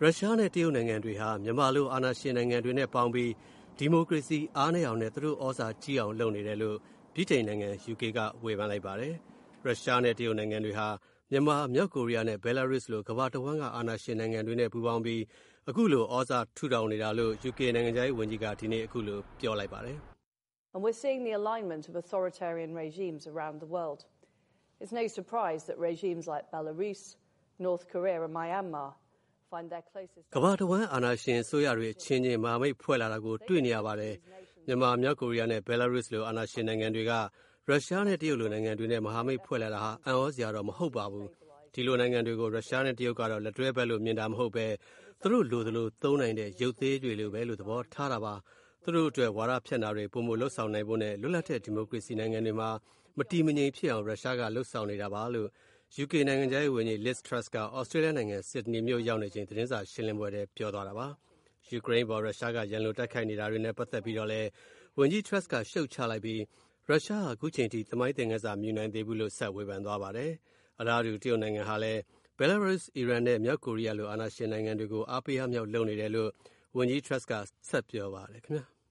ရုရှားနဲ့တရုတ်နိုင်ငံတွေဟာမြန်မာလိုအာဏာရှင်နိုင်ငံတွေနဲ့ပေါင်းပြီးဒီမိုကရေစီအားနည်းအောင်နဲ့သူတို့ဩဇာကြီးအောင်လုပ်နေတယ်လို့ဗြိတိန်နိုင်ငံ UK ကဝေဖန်လိုက်ပါတယ်။ရုရှားနဲ့တရုတ်နိုင်ငံတွေဟာမြန်မာ၊မြောက်ကိုရီးယားနဲ့ဘဲလာရုစ်လိုကမ္ဘာတဝန်းကအာဏာရှင်နိုင်ငံတွေနဲ့ပူးပေါင်းပြီးအခုလိုဩဇာထူထောင်နေတာလို့ UK နိုင်ငံခြားရေးဝန်ကြီးကဒီနေ့အခုလိုပြောလိုက်ပါတယ်။ And we're seeing the alignment of authoritarian regimes around the world. It's no surprise that regimes like Belarus, North Korea and Myanmar find their closest ကမ္ဘာတဝန်းအာဏာရှင်အစိုးရတွေအချင်းချင်းမဟာမိတ်ဖွဲ့လာတာကိုတွေ့နေရပါတယ်။မြန်မာ၊မြောက်ကိုရီးယားနဲ့ဘဲလာရုစ်လိုအာဏာရှင်နိုင်ငံတွေကရုရှားနဲ့တရုတ်လိုနိုင်ငံတွေနဲ့မဟာမိတ်ဖွဲ့လာတာဟာအံ့ဩစရာတော့မဟုတ်ပါဘူး။ဒီလိုနိုင်ငံတွေကိုရုရှားနဲ့တရုတ်ကတော့လက်တွဲဘက်လို့မြင်တာမဟုတ်ပဲသူတို့လိုသလိုသုံးနိုင်တဲ့ရုပ်သေးတွေလိုပဲလို့သဘောထားတာပါ။သူတို့အတွက်ဝါဒဖြန့်တာတွေပုံမလှုပ်ဆောင်နိုင်ဖို့နဲ့လွတ်လပ်တဲ့ဒီမိုကရေစီနိုင်ငံတွေမှာမတည်မငြိမ်ဖြစ်အောင်ရုရှားကလှုပ်ဆောင်နေတာပါလို့ UK နိုင်ငံခြားရေးဝန်ကြီး Liz Truss ကဩစတြေးလျနိုင်ငံဆစ်ဒနီမြို့ရောက်နေချိန်သတင်းစာရှင်းလင်းပွဲထဲပြောသွားတာပါ။ ယူကရိန်းပေါ်ရုရှားကရန်လိုတိုက်ခိုက်နေတာတွေနဲ့ပတ်သက်ပြီးတော့လည်းဝန်ကြီး Truss ကရှုတ်ချလိုက်ပြီးရုရှားဟာအခုချိန်ထိသမိုင်းသင်ခန်းစာမယူနိုင်သေးဘူးလို့ဆက်ဝေဖန်သွားပါတယ်။အလားတူတရုတ်နိုင်ငံဟာလည်းဘဲလာရုစ်၊အီရန်နဲ့မြောက်ကိုရီးယားလိုအာဏာရှင်နိုင်ငံတွေကိုအားပေးအားမြှောက်လုပ်နေတယ်လို့ဝန်ကြီး Truss ကဆက်ပြောပါတယ်ခင်ဗျာ။